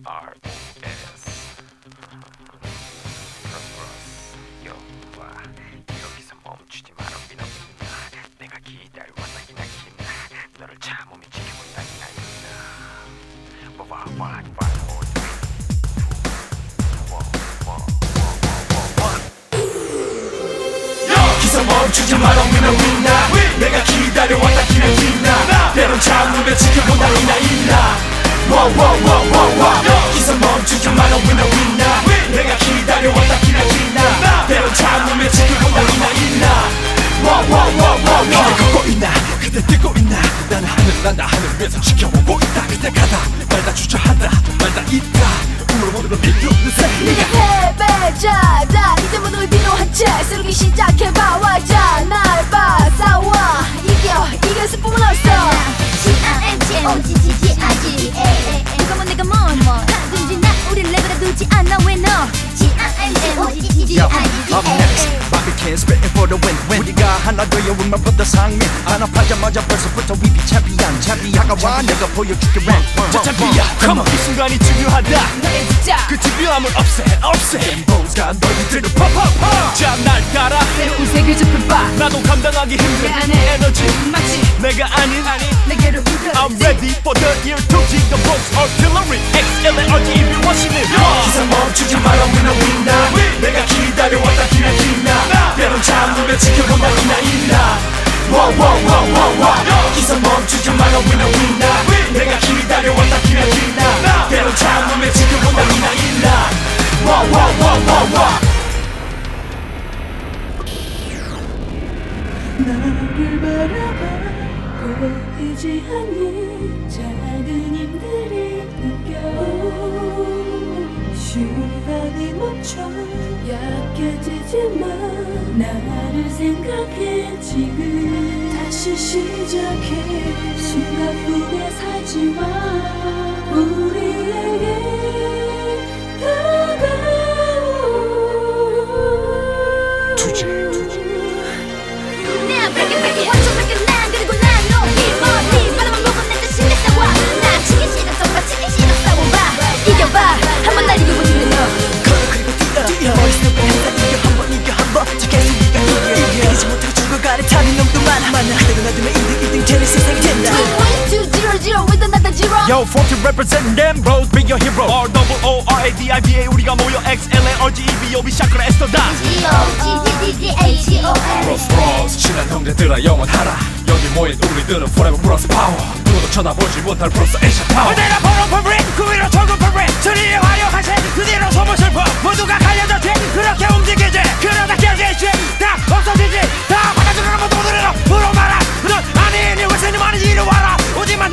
ROS 프로그러스 여와 여기서 멈추지 마라 위너민나 내가 기다려왔다 기나기나 너를 참으며 지켜본다 기나기나 여기서 멈추지 마라 위너민나 내가 기다려왔다 기나기나 때론 참으며 지켜본다 기나기나 여기서 멈추지 마라 위너민나 내가 기다려왔다 기나기나 때론 참으며 지켜본다 기나기나 그대 걷고 있나 그대 뛰고 있나 나는 하늘 난다 하늘 위에서 지켜보고 있다 그대 가다 말다 주저한다 말다 있다 울어보는 비웃는 새 네가 패배자다 이제 모두 비로한 채 새롭게 시작해봐왔자 날 봐 싸워 이겨서 뿜을 없어 C-I-M-G-O-G-G-I-G-A 누가 뭐 내가 뭐 단지 나 우리 레벨에 두지 않아 왜 너 C-I-M-G-O-G-G-I-G-A Up next, Bobby King spitting for the win. 우리가 하나 되어 위만부터 상민 하나 파자마자 벌써부터 we be champion. 다가와 내가 보여줄게 rank. 자 챔피언 Come on 이 순간이 중요하다 너의 진짜 그 집요함을 없애 갬보스가 너희들을 팍팍팍 자 날 따라 새로운 세계 좁혀봐 나도 감당하기 힘든 내 안에 에너지 마치 내가 아닌 내게로 이끌어 I'm ready for the year to G the box artillery XLRGB 워시는 여기서 멈추지 마라 위너윈나 내가 기다려왔다 기나기나 때론 참으며 지켜본다 기나기나 여기서 멈추지 마라 위너윈나 내가 기다려왔다 기나기나 때론 참으며 지켜본다 기나기나 너를 바라봐 보이지 않는 작은 힘들이 느껴 시간이 멈춰 약해지지만 나를 생각해 지금 다시 시작해 순간 후에 살지마 우리에게 다가오 투지 Now break it 완전 break it 난 그리고 난 너희 머리 바람만 보고 내 자신을 싸워 난 치기 싫어 정말 치기 싫어 싸워봐 이겨봐 한번 날 이겨보지는 너 걸어 그리고 뛰어 머릿속에 항상 이겨 한번 저 계속 이겨 이기지 못하고 죽어가는 타는 놈도 많아 그대로 놔두면 1등 되는 세상이 된다 2-1-2-0-0 with another zero Yo, 40 represent them bros, be your hero R-O-O-R-A-D-I-B-A 우리가 모여 X-L-A-R-G-E-B-O-B 샤크라 에스터다 G-O-G-G-G-H-O-L Bros, 친한 형제들아 영원하라 여기 모인 우리들은 forever plus power 누구도 쳐다보지 못할 플러스 에이샤 파워 내가 보는 퍼브릭 그 위로 적은 퍼브릭 저리의 화려한 새그 뒤로 소문 슬퍼 모두가 갈려졌지 그렇게 움직이지 그러다 깨지지 다 없어지지 다 받아주는 것도 오늘이라 물어봐라 넌 아니니 왜 세니 많이 이리 와라 오지만